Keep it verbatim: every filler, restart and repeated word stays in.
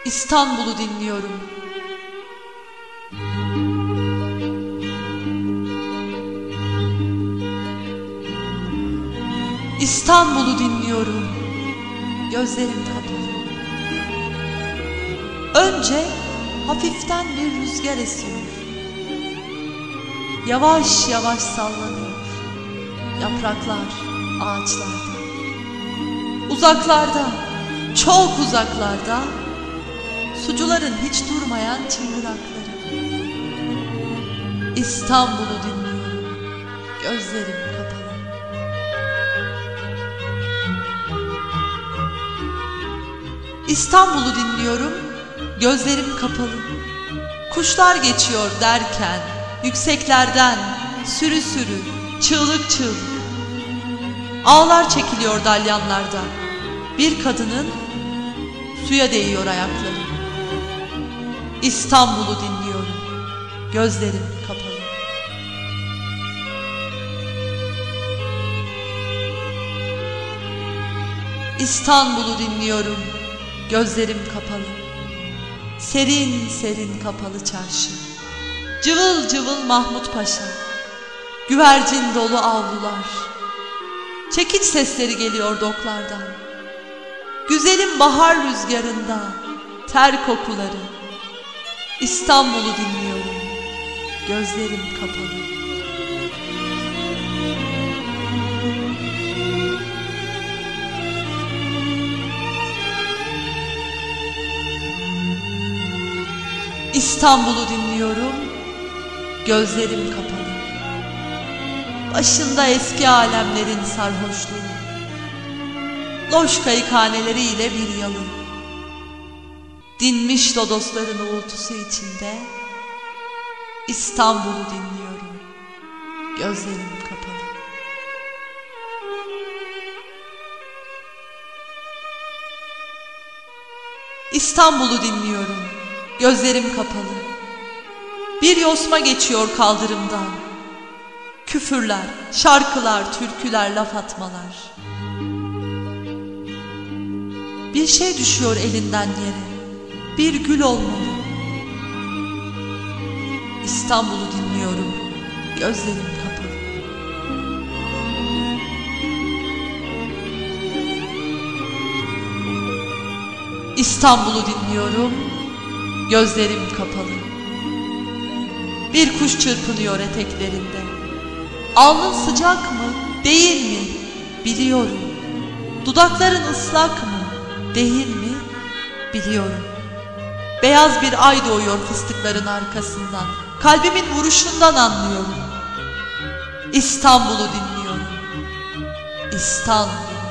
İstanbul'u dinliyorum. İstanbul'u dinliyorum. Gözlerim kapalı. Önce hafiften bir rüzgar esiyor. Yavaş yavaş sallanıyor yapraklar ağaçlarda. Uzaklarda, çok uzaklarda sucuların hiç durmayan çıngırakları. İstanbul'u dinliyorum. Gözlerim kapalı. İstanbul'u dinliyorum. Gözlerim kapalı. Kuşlar geçiyor derken yükseklerden sürü sürü, çığlık çığlık. Ağlar çekiliyor dalyanlarda. Bir kadının suya değiyor ayakları. İstanbul'u dinliyorum. Gözlerim kapalı. İstanbul'u dinliyorum. Gözlerim kapalı. Serin serin kapalı çarşı. Cıvıl cıvıl Mahmut Paşa. Güvercin dolu avlular. Çekiç sesleri geliyor doklardan. Güzelim bahar rüzgarında ter kokuları. İstanbul'u dinliyorum. Gözlerim kapalı. İstanbul'u dinliyorum. Gözlerim kapalı. Başında eski alemlerin sarhoşluğu. Loş kayıkhaneleriyle bir yalı. Dinmiş lodosların uğultusu içinde İstanbul'u dinliyorum. Gözlerim kapalı. İstanbul'u dinliyorum. Gözlerim kapalı. Bir yosma geçiyor kaldırımdan. Küfürler, şarkılar, türküler, laf atmalar. Bir şey düşüyor elinden yere. Bir gül olmalı. İstanbul'u dinliyorum. Gözlerim kapalı. İstanbul'u dinliyorum. Gözlerim kapalı. Bir kuş çırpınıyor eteklerinde. Alnın sıcak mı, değil mi? Biliyorum. Dudakların ıslak mı, değil mi? Biliyorum. Beyaz bir ay doğuyor fıstıkların arkasından. Kalbimin vuruşundan anlıyorum. İstanbul'u dinliyorum. İstanbul.